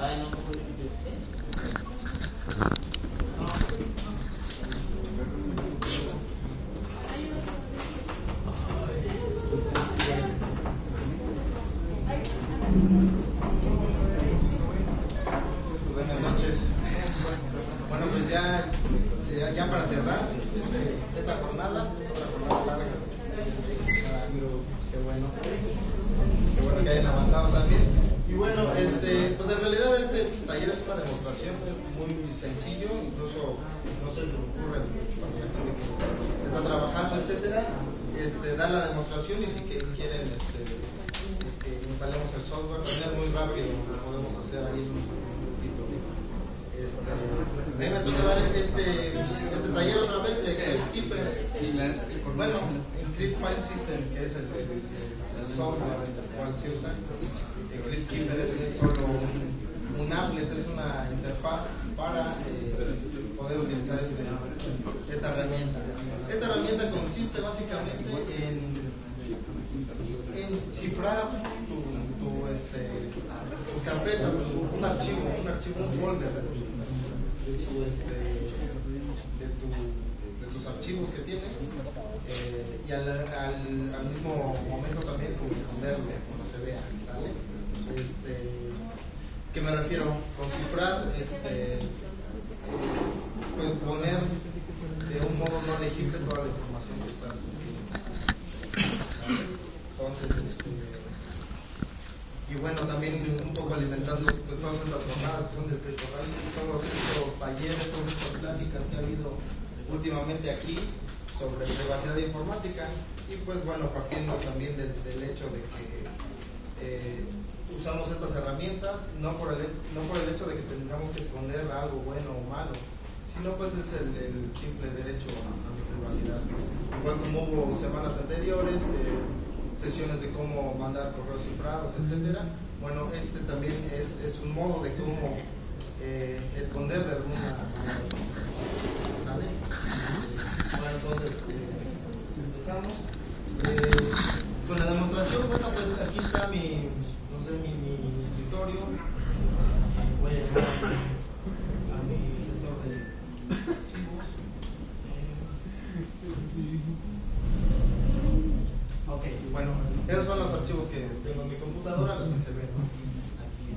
Buenas noches. Bueno, pues ya para cerrar esta jornada, es otra jornada larga. Qué bueno que hayan avanzado también. Y bueno, pues en realidad este taller es una demostración, es muy sencillo, incluso no sé si me ocurre cuando la gente que está trabajando, etcétera, dar la demostración, y si quieren que instalemos el software, también es muy rápido, lo podemos hacer ahí en un minutito. A mí me toca dar este taller otra vez de CryptKeeper. Bueno, Encrypt File System, que es el software el cual se usa. CryptKeeper es solo un applet, es una interfaz para poder utilizar esta herramienta. Esta herramienta consiste básicamente en cifrar tus carpetas, un archivo, un folder de tus archivos que tienes, y al mismo momento también como esconderlo cuando se vea, ¿sale? ¿Qué me refiero? Con cifrar, pues poner de un modo no legible toda la información que estás teniendo, ¿sale? Entonces, y bueno, también un poco alimentando pues todas estas jornadas que son del CryptoRally, todos estos talleres, todas estas pláticas que ha habido últimamente aquí sobre privacidad informática, y pues bueno, partiendo también del hecho de que usamos estas herramientas no por el hecho de que tengamos que esconder algo bueno o malo, sino pues es el simple derecho a la privacidad. Igual como hubo semanas anteriores, sesiones de cómo mandar correos cifrados, etcétera. Bueno, también es un modo de cómo esconder de alguna manera, ¿sale? Bueno, entonces empezamos con la demostración. Bueno, pues aquí está mi escritorio. Voy a llamar a mi gestor de archivos. Ok, bueno, esos son los archivos que tengo en mi computadora, los que se ven aquí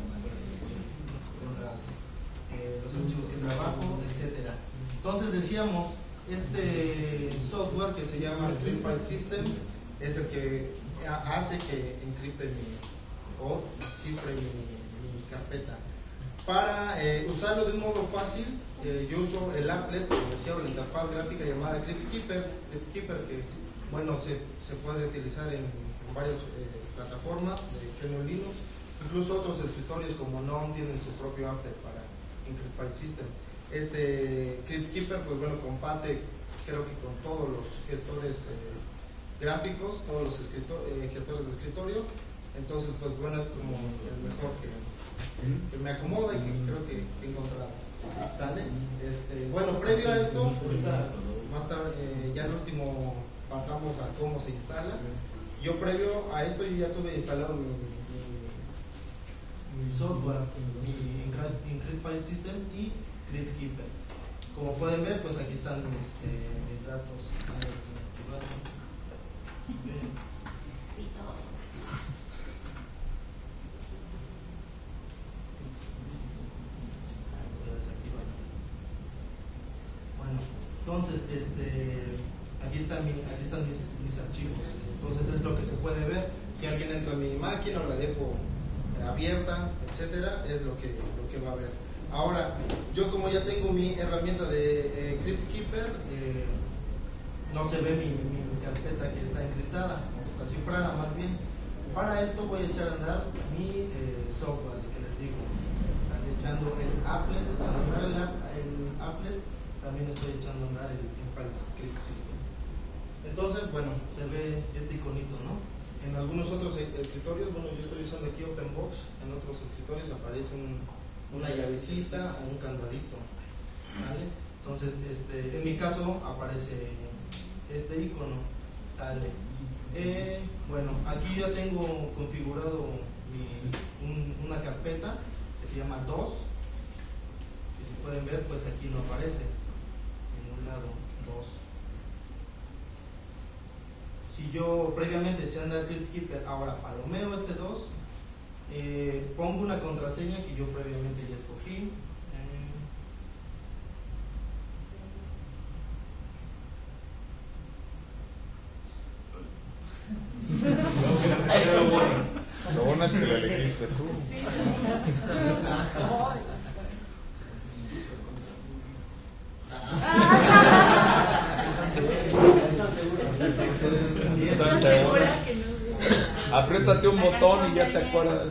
con los archivos que trabajo, etcétera. Entonces decíamos, este software que se llama Encrypt File System es el que hace que encripte o cifre mi carpeta. Para usarlo de un modo fácil, yo uso el applet, como decía, la interfaz gráfica llamada CryptKeeper, que bueno, se puede utilizar en varias plataformas de GNU Linux. Incluso otros escritorios como GNOME tienen su propio applet para Encrypt File System. CryptKeeper, pues bueno, comparte creo que con todos los gestores gráficos, todos los gestores de escritorio. Entonces, pues bueno, es como el mejor que me acomoda y que creo que he encontrado. ¿Sale? Bueno, previo a esto, ahorita más tarde, ya el último pasamos a cómo se instala. Yo previo a esto yo ya tuve instalado mi software, mi Encrypt File System y CryptKeeper. Como pueden ver, pues aquí están mis datos. Bueno, entonces aquí están mis archivos. Entonces es lo que se puede ver. Si alguien entra a mi máquina o la dejo abierta, etcétera, es lo que va a ver. Ahora, yo como ya tengo mi herramienta de CryptKeeper, no se ve mi carpeta que está encriptada, está cifrada más bien. Para esto voy a echar a andar mi software, que les digo, echando el applet, también estoy echando a andar el File Script System. Entonces, bueno, se ve este iconito, ¿no? En algunos otros escritorios, bueno, yo estoy usando aquí OpenBox, en otros escritorios aparece una llavecita o un candadito, ¿sale? Entonces, en mi caso aparece este icono, ¿sale? Bueno, aquí ya tengo configurado una carpeta. que se llama 2, que si pueden ver, pues aquí no aparece en un lado 2. Si yo previamente eché a andar CryptKeeper, ahora palomeo este 2, pongo una contraseña que yo previamente ya escogí. Lo bueno es que lo elegiste tú. ¿Estás segura que no? Apriétate un botón y ya te acuerdas.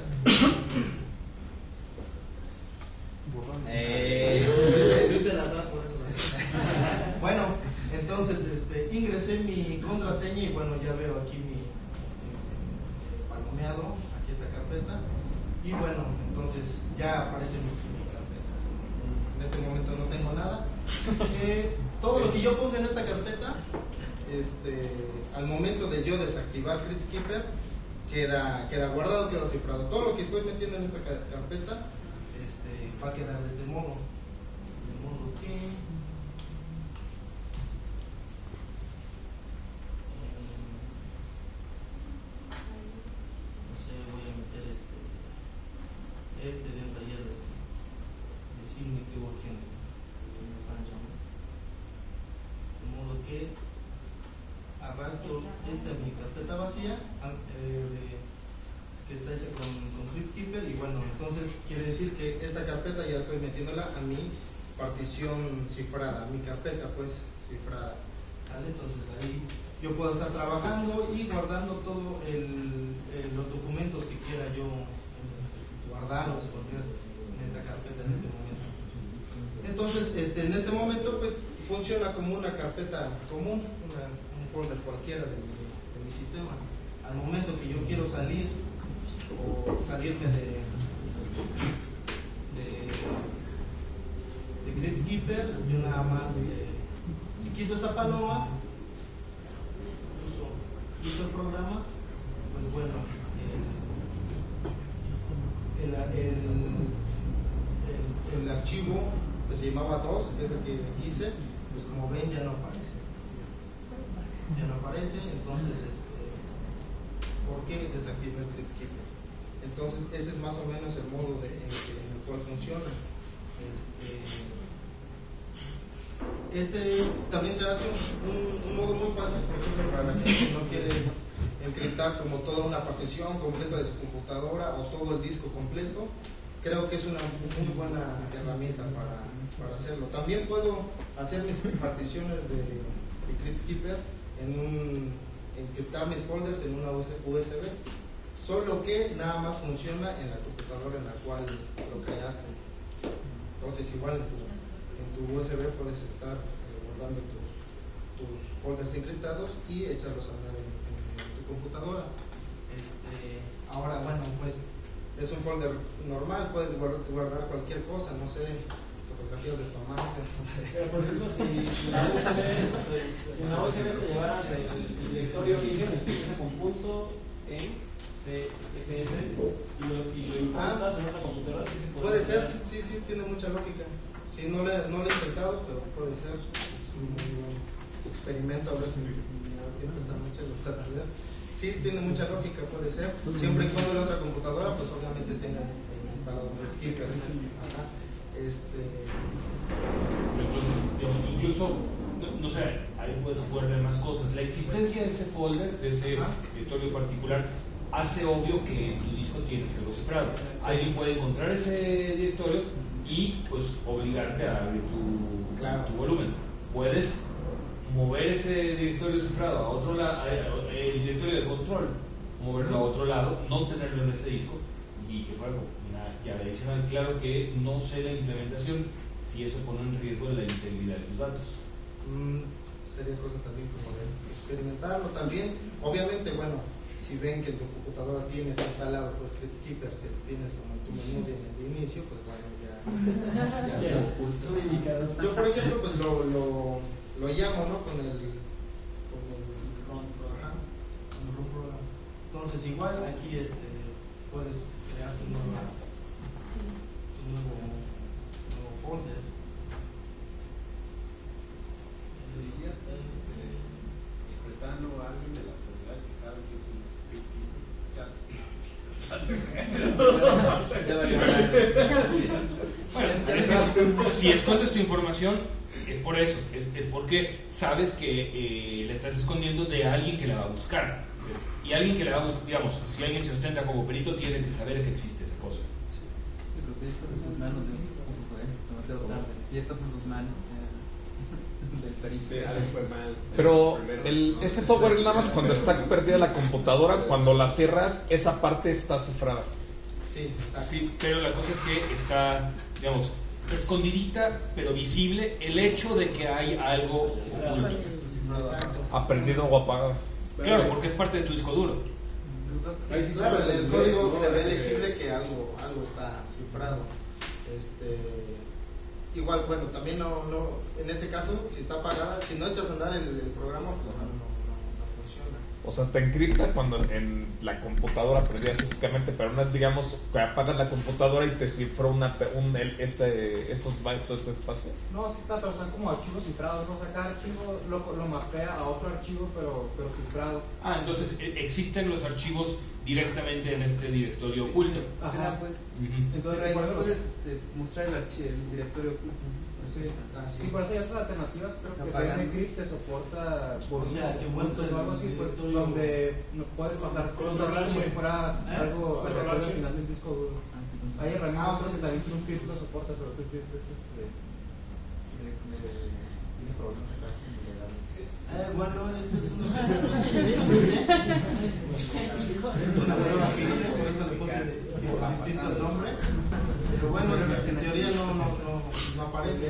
Luis el azar, por eso. Bueno, entonces ingresé mi contraseña y bueno, ya veo aquí mi palomeado, aquí esta carpeta. Y bueno, entonces ya aparece mi carpeta. En este momento no tengo nada. Todo lo que yo ponga en esta carpeta, al momento de yo desactivar CryptKeeper, queda guardado, queda cifrado. Todo lo que estoy metiendo en esta carpeta va a quedar de este modo. De modo que no sé, voy a meter de un taller de cine que hubo aquí en el Pancho. De modo que arrastro mi carpeta vacía que está hecha con CryptKeeper, y bueno, entonces quiere decir que esta carpeta ya estoy metiéndola a mi partición cifrada, a mi carpeta pues cifrada, ¿sale? Entonces ahí yo puedo estar trabajando y guardando todos los documentos que quiera yo guardar o esconder en esta carpeta en este momento. Entonces en este momento pues funciona como una carpeta común, un folder cualquiera de mi sistema. Al momento que yo quiero salir o salirme de CryptKeeper, yo nada más si quito esta paloma, quito el programa, pues bueno, el archivo que se llamaba 2, que es el que hice, pues como ven ya no aparece. Entonces ¿por qué desactivé el CryptKeeper? Entonces ese es más o menos el modo en el cual funciona. También se hace un modo muy fácil, por ejemplo, para la gente que no quiere encriptar como toda una partición completa de su computadora o todo el disco completo. Creo que es una muy buena herramienta para hacerlo. También puedo hacer mis particiones de CryptKeeper encriptar mis folders en una USB, solo que nada más funciona en la computadora en la cual lo creaste. Entonces igual en tu USB puedes estar guardando tus folders encriptados y echarlos a andar en tu computadora. Ahora bueno, pues es un folder normal, puedes guardar cualquier cosa, no sé, fotografías de tu amante. Pero por ejemplo, si en la USB te llevaras el directorio origen, empieza con punto en CFS y lo importas en otra computadora, ¿sí se puede ser? Sí, tiene mucha lógica. Sí, no lo he intentado, pero puede ser. Es un muy buen experimento, a ver si me da tiempo esta noche lo puedo hacer. Sí, tiene mucha lógica, puede ser. Siempre y cuando la otra computadora, pues obviamente tenga instalado un CryptKeeper. Entonces, incluso, no sé, ahí puedes ver más cosas. La existencia de ese folder, de ese directorio particular, hace obvio que tu disco tiene que ser cifrado. Sí. Alguien puede encontrar ese directorio y pues obligarte a abrir tu volumen. Puedes mover ese directorio cifrado a otro lado, el directorio de control, moverlo a otro lado, no tenerlo en ese disco y que fuera y adicional, claro que no sé la implementación si eso pone en riesgo la integridad de tus datos. Sería cosa también como de experimentarlo también. Obviamente, bueno, si ven que en tu computadora tienes instalado pues CryptKeeper, si tienes como en tu menú de inicio, pues bueno, ya estás. Yo por ejemplo pues lo llamo, ¿no? con el run program. Entonces igual aquí puedes crear tu nueva un nuevo folder. Y si ya estás decretando a alguien de la autoridad que sabe que es el bueno, es que si escondes tu información es por eso, es porque sabes que la estás escondiendo de alguien que la va a buscar. Y alguien que la va a buscar, digamos, si alguien se ostenta como perito, tiene que saber que existe esa cosa. Sí, pero si estás en sus manos, demasiado tarde. Si estás en sus manos, del perito. Sí, algo fue mal. Pero ese software nada más cuando está perdida la computadora, cuando la cierras, esa parte está cifrada. Sí, exacto. Sí, pero la cosa es que está, digamos, escondidita, pero visible el hecho de que hay algo oculto. Exacto. Aprendido o apagado. Claro, porque es parte de tu disco duro. Ahí sí Claro, sabes en el inglés, código ¿no? se ve legible que algo está cifrado. Igual, bueno, también no, en este caso, si está apagada, si no echas a andar el programa, pues no funciona. O sea, te encripta cuando en la computadora prendida físicamente, pero no es, digamos, que apagas la computadora y te cifró esos bytes o ese espacio. No, sí está, pero están como archivos cifrados, ¿no? O sea, cada archivo lo mapea a otro archivo, pero cifrado. Ah, entonces existen los archivos directamente en este directorio oculto. Ajá, pues. Entonces, Pero ahí por no eso- puedes mostrar el directorio oculto. Sí. Así. Y por eso hay otras alternativas, creo Se que apagan. Encrypt te soporta O sea, que muestra o algo así, el pues, directorio. donde no puedes pasar cosas como si fuera algo Control aleatorio H. al final del disco duro. Ah, sí, Hay herramientas sí, creo que sí, también sí. TrueCrypt lo soporta, pero TrueCrypt es tiene problemas acá legales. Bueno, este es una es una prueba que hice, por eso le puse distinto el nombre. Pero bueno, en teoría no aparece.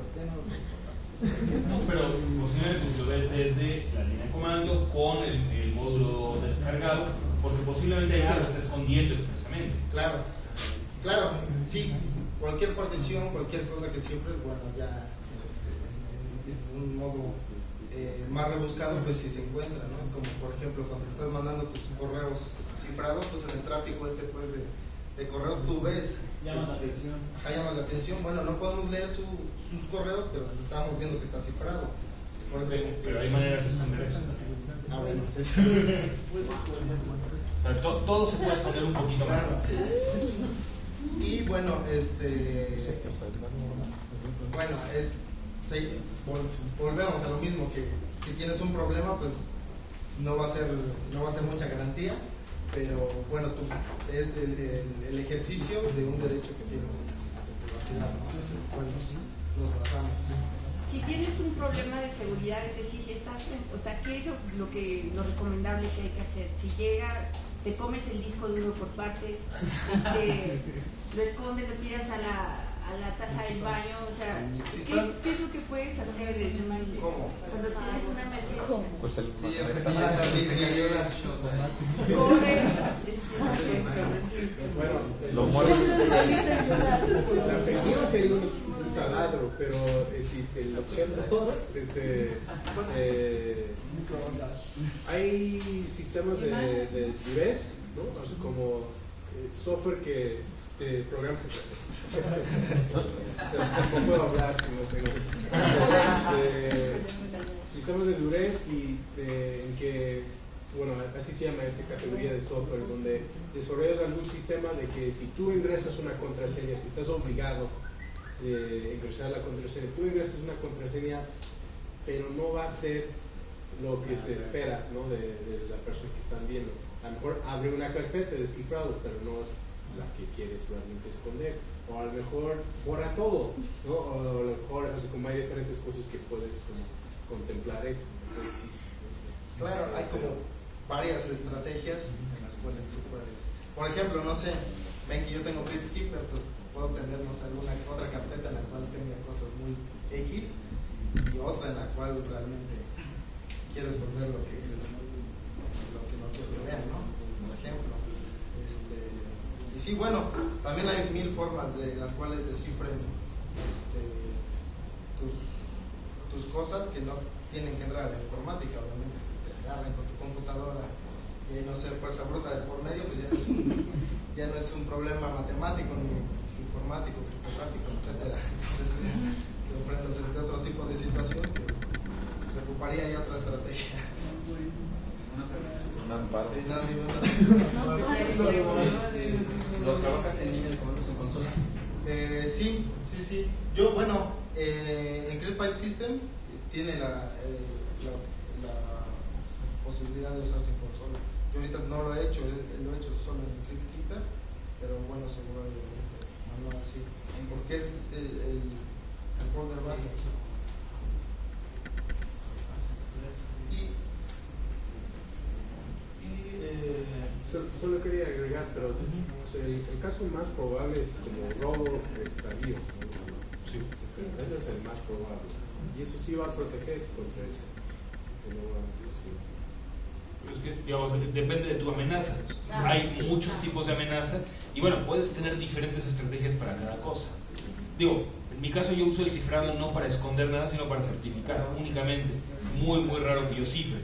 No, pero posiblemente si lo ves desde la línea de comando con el módulo descargado, porque posiblemente ahí te lo está escondiendo expresamente. Claro, sí, cualquier partición, cualquier cosa que cifres, bueno, ya en un modo más rebuscado, pues sí se encuentra, ¿no? Es como, por ejemplo, cuando estás mandando tus correos cifrados, pues en el tráfico pues de correos tú ves. Llama la atención. Ajá, llama la atención. Bueno, no podemos leer sus correos, pero estamos viendo que está cifrado. Por eso Pero hay maneras de esconder eso. Ah, bueno, sí. O sea, todo se puede esconder un poquito más. Y bueno, bueno, sí, volvemos a lo mismo, que si tienes un problema, pues no va a ser mucha garantía, pero bueno, es el ejercicio de un derecho que tienes en tu privacidad, ¿no? Es el cual nos basamos. Si tienes un problema de seguridad, es decir, si estás, o sea, ¿qué es lo recomendable que hay que hacer? Si llega, te comes el disco duro por partes, lo escondes, lo tiras a la taza del baño, o sea, ¿qué es lo que puedes hacer? ¿Cómo? Cuando tienes una emergencia. Pues el Sí, o magneto. sea, Sí, ayuda. Corres, Bueno, Lo mueves. la efectiva sería un taladro, pero si la opción 2, hay sistemas de durez, ¿no? O sea, como software que te programa. No puedo hablar si no tengo. Sistemas de durez y en que, bueno, así se llama esta categoría de software, donde desarrollas algún sistema de que si tú ingresas una contraseña, si estás obligado a ingresar la contraseña, tú ingresas una contraseña, pero no va a ser lo que se espera, ¿no? de la persona que están viendo. A lo mejor abre una carpeta de cifrado, pero no es la que quieres realmente esconder, o a lo mejor borra todo, ¿no? O a lo mejor, o sea, como hay diferentes cosas que puedes como contemplar eso existe. Claro, hay como varias estrategias en las cuales tú puedes, por ejemplo, no sé, ven que yo tengo BitKeeper, pues puedo tener, no sé, alguna otra carpeta en la cual tenga cosas muy X y otra en la cual realmente quiero esconder lo que no quiero que vean, ¿no? Por ejemplo. Y sí, bueno, también hay mil formas de las cuales descifren tus cosas que no tienen que entrar a la informática. Obviamente, si te agarran con tu computadora y no sé, fuerza bruta de por medio, pues ya no es un problema matemático ni informático, criptográfico, etcétera. Entonces, te enfrentas ante otro tipo de situación que se ocuparía ya otra estrategia. Un amparo. Sí, no, ¿Lo trabajas en línea de comandos en consola? sí. Yo, bueno, en Create File System tiene la posibilidad de usarse en consola. Yo ahorita no lo he hecho, lo he hecho solo en CryptKeeper, pero bueno, seguramente manual sí, porque es el folder base. Solo quería agregar, pero o sea, el caso más probable es como robo de extravío. Sí. Ese es el más probable. Y eso sí va a proteger contra eso. Pero es que, digamos, depende de tu amenaza. Hay muchos tipos de amenaza y bueno, puedes tener diferentes estrategias para cada cosa. Digo, en mi caso yo uso el cifrado no para esconder nada, sino para certificar únicamente. Muy raro que yo cifre,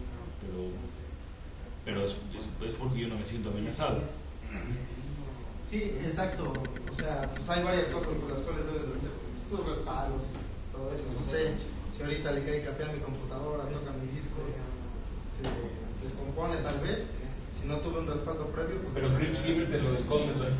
pero es porque yo no me siento amenazado. Sí, exacto. O sea, pues hay varias cosas por las cuales debes de hacer tus respaldos y todo eso. No sé, si ahorita le cae café a mi computadora, toca mi disco, se descompone tal vez. Si no tuve un respaldo previo, pues, pero CryptKeeper te lo esconde todo.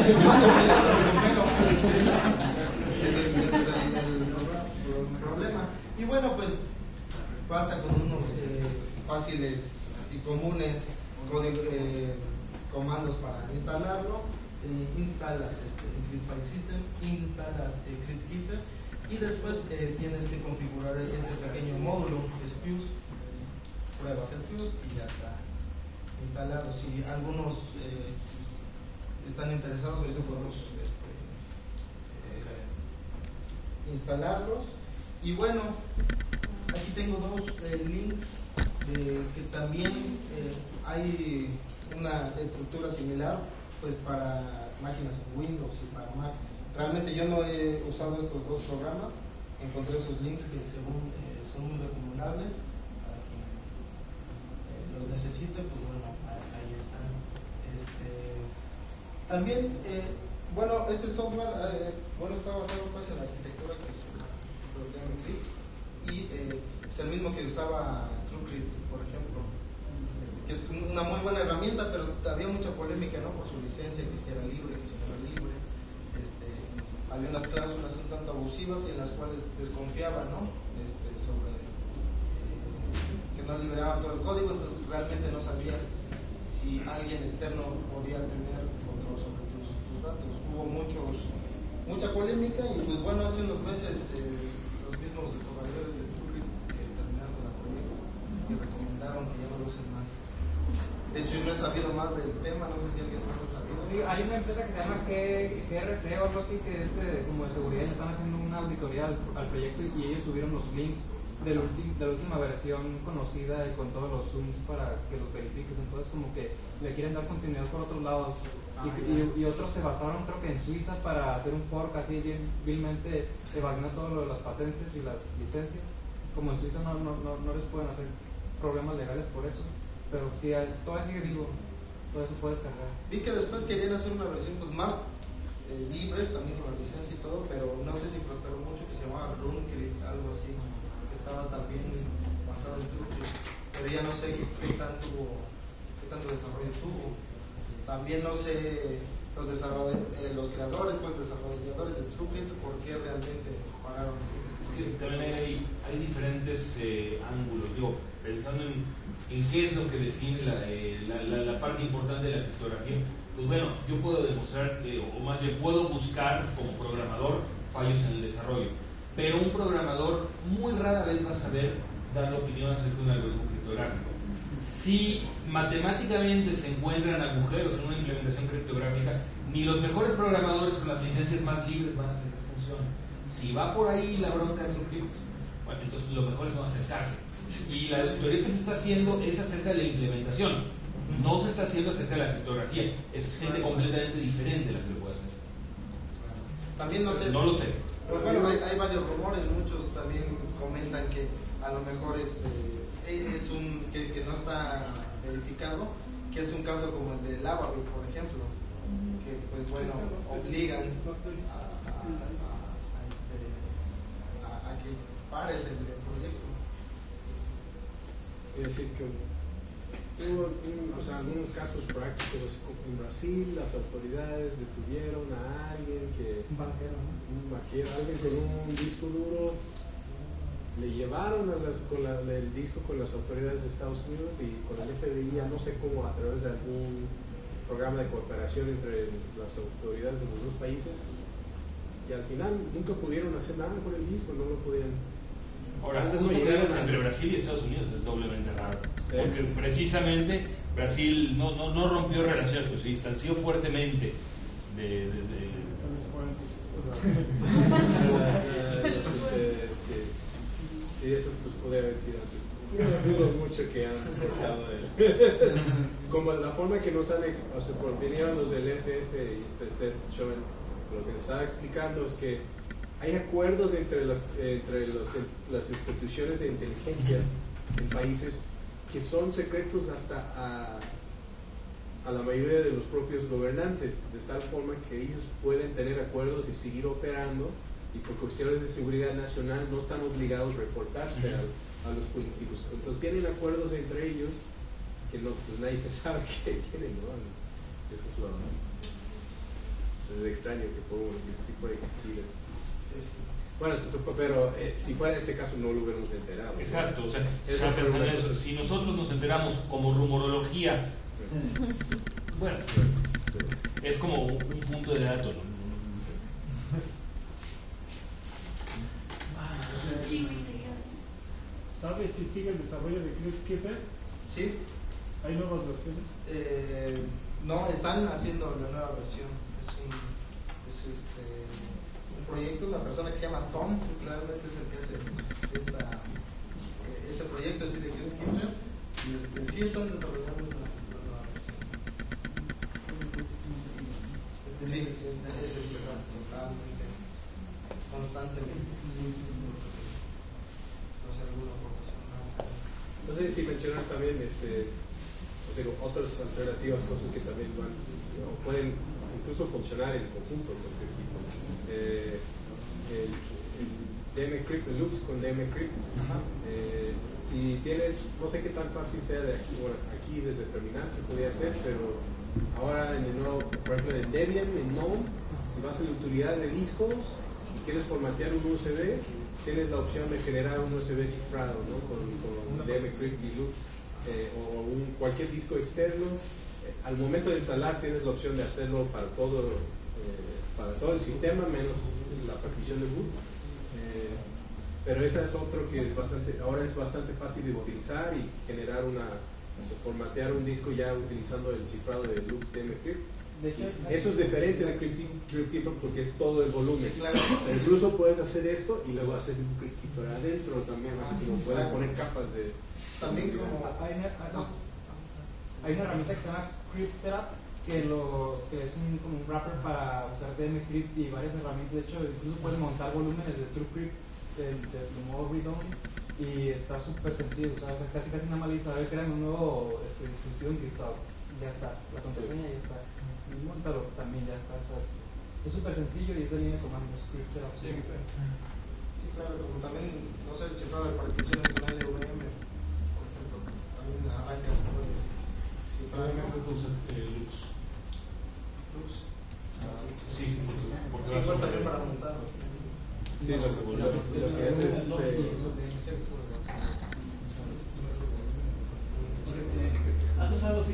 Ese es el problema. Y bueno, pues basta con unos fáciles y comunes comandos para instalarlo. Instalas CryptFile System, instalas CryptKeeper y después tienes que configurar este pequeño módulo que es Fuse. Pruebas el Fuse y ya está instalado. Si algunos están interesados, ahorita podemos instalarlos. Y bueno, aquí tengo dos links que también hay una estructura similar pues para máquinas en Windows y para Mac. Realmente yo no he usado estos dos programas, encontré esos links que según son muy recomendables para quien los necesite, pues bueno, ahí están. También, bueno, este software está basado pues en la arquitectura que se llama Crypt y es el mismo que usaba TrueCrypt, por ejemplo, que es una muy buena herramienta, pero había mucha polémica, ¿no? Por su licencia, que si era libre, que si no era libre. Había unas cláusulas un tanto abusivas y en las cuales desconfiaban, ¿no? Sobre que no liberaban todo el código, entonces realmente no sabías si alguien externo podía tener control sobre tus datos. Hubo mucha polémica y pues bueno, hace unos meses los mismos desarrolladores de TrueCrypt que terminaron con la polémica y recomendaron que ya no lo usen más. De hecho, yo no he sabido más del tema, no sé si alguien más ha sabido. Sí, hay una empresa que se llama GRC o algo así, que es como de seguridad, y están haciendo una auditoría al proyecto y ellos subieron los links de la última versión conocida y con todos los zooms para que los verifiques. Entonces como que le quieren dar continuidad por otros lados. Y otros se basaron creo que en Suiza para hacer un fork así bien vilmente, evadiendo todo lo de las patentes y las licencias. Como en Suiza no les pueden hacer problemas legales por eso. Pero si todavía sigue vivo, todo eso puedes cargar. Vi que después querían hacer una versión pues más libre, también con la licencia y todo, pero no sé si prosperó mucho, que se llamaba RunCrypt, algo así, que estaba también basado en TrueCrypt, pero ya no sé qué tanto desarrollo tuvo. También no sé los creadores, pues desarrolladores de TrueCrypt, por qué realmente pagaron. Es que también hay diferentes ángulos. Digo, pensando en qué es lo que define la parte importante de la criptografía, pues bueno, yo puedo demostrar, o más bien puedo buscar como programador fallos en el desarrollo, pero un programador muy rara vez va a saber dar la opinión acerca de un algoritmo criptográfico. Si matemáticamente se encuentran agujeros en una implementación criptográfica, ni los mejores programadores con las licencias más libres van a hacer que funcione. Si va por ahí la bronca de TrueCrypt, bueno, entonces lo mejor es no acercarse. Y la auditoría que se está haciendo es acerca de la implementación, no se está haciendo acerca de la criptografía. Es gente completamente diferente la que lo puede hacer. También no sé. No lo sé. Pues bueno, hay varios rumores, muchos también comentan que a lo mejor es que no está verificado, que es un caso como el de Lavabit, por ejemplo, que pues bueno, obligan a que pares el proyecto. Es decir, que hubo algunos casos prácticos, así como en Brasil las autoridades detuvieron a alguien que Un banquero, ¿no? alguien con un disco duro, le llevaron el disco con las autoridades de Estados Unidos y con el FBI, no sé cómo, a través de algún programa de cooperación entre las autoridades de los dos países, y al final nunca pudieron hacer nada con el disco, no lo podían. Ahora, Antes justo no que llegaron digas a- entre Brasil y Estados Unidos es doblemente raro. Porque precisamente Brasil no rompió relaciones, pues se distanció fuertemente de Y eso pues podría haber sido antes. Dudo mucho que han dejado como la forma que nos han vinieron los del FF y Seth Schoen, lo que estaba explicando es que hay acuerdos entre las instituciones de inteligencia en países que son secretos hasta a la mayoría de los propios gobernantes, de tal forma que ellos pueden tener acuerdos y seguir operando, y por cuestiones de seguridad nacional no están obligados a reportarse a los políticos. Entonces tienen acuerdos entre ellos que no, pues nadie se sabe qué tienen, ¿no? Eso es es extraño que sí puede existir esto. Sí, sí. Bueno, pero si fuera este caso no lo hubiéramos enterado. Exacto, o sea, Eso estaba fue pensando una eso. cosa. Si nosotros nos enteramos como rumorología, bueno, es como un punto de datos, ¿no? ¿Sabes si sigue el desarrollo de CryptKeeper? Sí, ¿Hay nuevas versiones? no, están haciendo la nueva versión. Es un proyecto, una persona que se llama Tom, que claramente es el que hace este proyecto así de CryptKeeper, y sí están desarrollando una nueva versión. Sí, ese sí está totalmente, constantemente. No sé, alguna aportación más. No sé si mencionar también otras alternativas, cosas que también pueden incluso funcionar en conjunto con CryptKeeper. El DMCrypt, el Lux con DMCrypt. Si tienes, no sé qué tan fácil sea de aquí desde terminal, se podría hacer, pero ahora en el nuevo, por ejemplo en Debian, en Gnome, si vas a la utilidad de discos y quieres formatear un USB, tienes la opción de generar un USB cifrado, ¿no? con DMCrypt y Lux, o cualquier disco externo. Al momento de instalar tienes la opción de hacerlo para todo el sistema, menos la partición de boot. Pero esa es otro que ahora es bastante fácil de utilizar y generar formatear un disco ya utilizando el cifrado de Lux DMCrypt. De hecho, Eso es diferente de CryptKeeper porque es todo el volumen. Sí, claro. Pero incluso puedes hacer esto y luego hacer un CryptKeeper adentro también, así como puedes poner capas de. También como. hay una herramienta que se llama Crypt Setup, que es como un wrapper para usar DMCrypt y varias herramientas. De hecho, incluso puedes montar volúmenes de TrueCrypt de modo read-only y está súper sencillo. O sea, casi nada más le saber crean un nuevo dispositivo encriptado. Ya está, la contraseña ya está. Y montalo también ya está. O sea, es súper sencillo y es de línea de comandos. Crypt Setup. Sí, claro, como también, no sé, el cifrado de particiones con LVM, por ejemplo, también arrancas, puedes cifrar Lux. Lux. Sí, porque Sí, igual también para montar. Sí, lo que hace es. ¿Has usado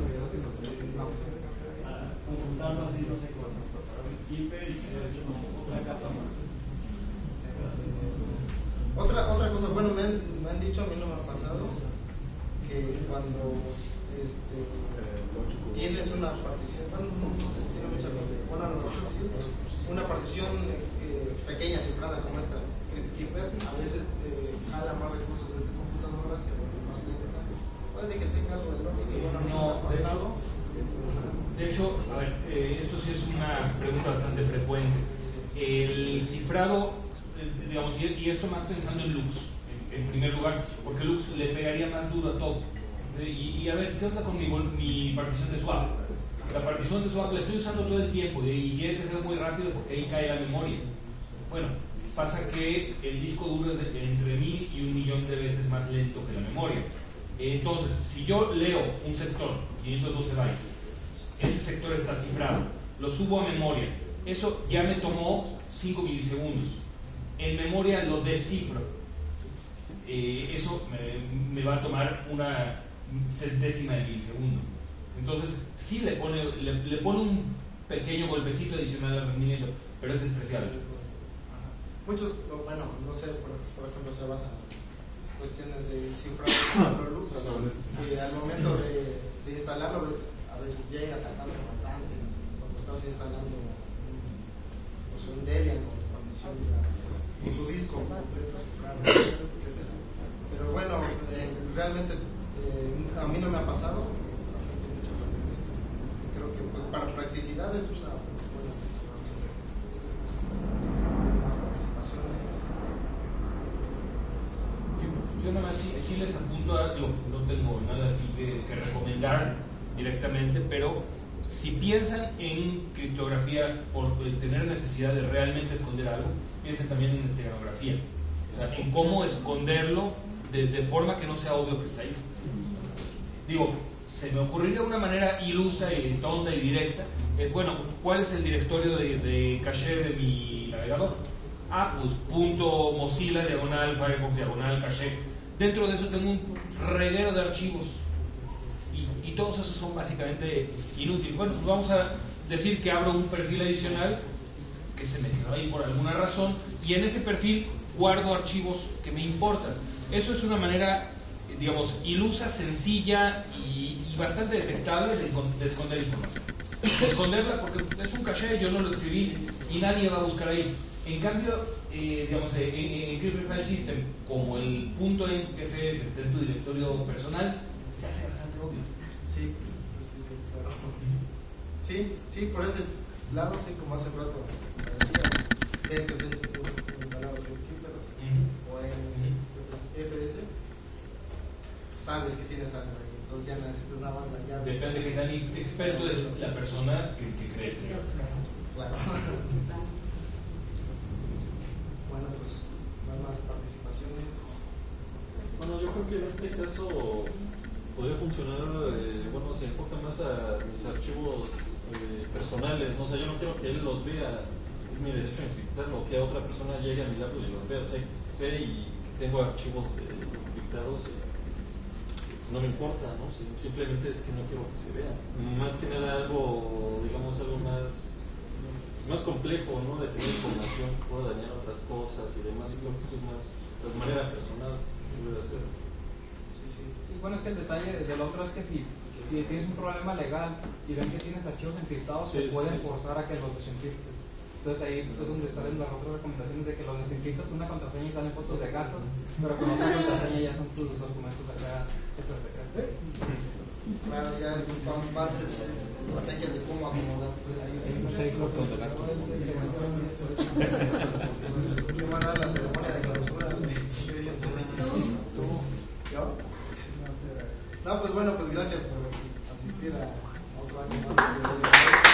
conjuntarlo así, no sé, con Keeper y que se ha hecho como otra capa más? Otra cosa, bueno, me han dicho, a mí no me ha pasado, que cuando tienes una partición, no sé si tiene mucha una partición pequeña cifrada como esta CryptKeeper, a veces jala más recursos de tu computadora, se vuelve más lenta. Puede que tenga algo de lógica, bueno, no me ha pasado. De hecho, a ver, esto sí es una pregunta bastante frecuente. El cifrado, digamos, y esto más pensando en Lux, en primer lugar, porque Lux le pegaría más duro a todo. Y a ver, ¿qué onda con mi partición de swap? la partición de swap la estoy usando todo el tiempo y tiene que ser muy rápido porque ahí cae la memoria. Bueno, pasa que el disco duro es entre 1000 y 1.000.000 de veces más lento que la memoria. Entonces, si yo leo un sector, 512 bytes, ese sector está cifrado, lo subo a memoria, eso ya me tomó 5 milisegundos. En memoria lo descifro, eso me va a tomar una centésima de milisegundo. Entonces, sí le pone un pequeño golpecito adicional al rendimiento, pero es despreciable. Muchos, bueno, no sé, por ejemplo, se basan en cuestiones de cifrado de luz, y al momento de instalarlo, ves que a veces llega, te alcanza bastante, cuando estás instalando un Debian con tu condición y tu disco completo cifrado, etc. Pero bueno, realmente a mí no me ha pasado. Creo que pues para practicidad es una buena más participaciones. Yo nada más sí les apunto a, no tengo nada aquí que recomendar directamente, pero si piensan en criptografía por tener necesidad de realmente esconder algo, piensen también en esteganografía, o sea, en cómo esconderlo de forma que no sea obvio que está ahí. Digo, se me ocurriría una manera ilusa y tonta y directa, es bueno, ¿cuál es el directorio de caché de mi navegador? Pues .mozilla /Firefox /caché. Dentro de eso tengo un reguero de archivos y todos esos son básicamente inútiles. Bueno, pues vamos a decir que abro un perfil adicional que se me quedó ahí por alguna razón y en ese perfil guardo archivos que me importan. Eso es una manera, digamos, ilusa, sencilla y bastante detectable de esconder información. De esconderla porque es un caché, yo no lo escribí y nadie va a buscar ahí. En cambio, digamos, en Crypto File System, como el .enfs está en tu directorio personal, se hace bastante obvio. Sí, claro. Sí, por ese lado, sí, como hace rato o sea, decía, es que estés instalado Keeper o en FS, sabes que tienes algo ahí, entonces ya necesitas nada más la llave. Depende de qué tan experto es la persona que crees que es. Claro. Bueno, pues nada más participaciones. Bueno, yo creo que en este caso podría funcionar, bueno, se enfoca más a mis archivos personales, ¿no? O sea, yo no quiero que él los vea, es mi derecho a encriptarlo, que otra persona llegue a mi lado y los vea, sé y que tengo archivos encriptados, no me importa, ¿no? Simplemente es que no quiero que se vea. Más que nada algo, digamos, algo más complejo, ¿no? De tener información que pueda dañar otras cosas y demás, y creo que esto es más de manera personal que debe hacer. Sí, bueno, es que el detalle del otro es que si tienes un problema legal y ven que tienes archivos encriptados, te pueden forzar a que los desencriptes. Entonces ahí es donde salen las otras recomendaciones de que los desencriptas con una contraseña y salen fotos de gatos, pero con otra contraseña ya son tus documentos acá secretos. Claro, ya más estrategias de cómo acomodar. ¿Qué van a dar la ceremonia de clausura? No, pues bueno, pues gracias por asistir a otro año más.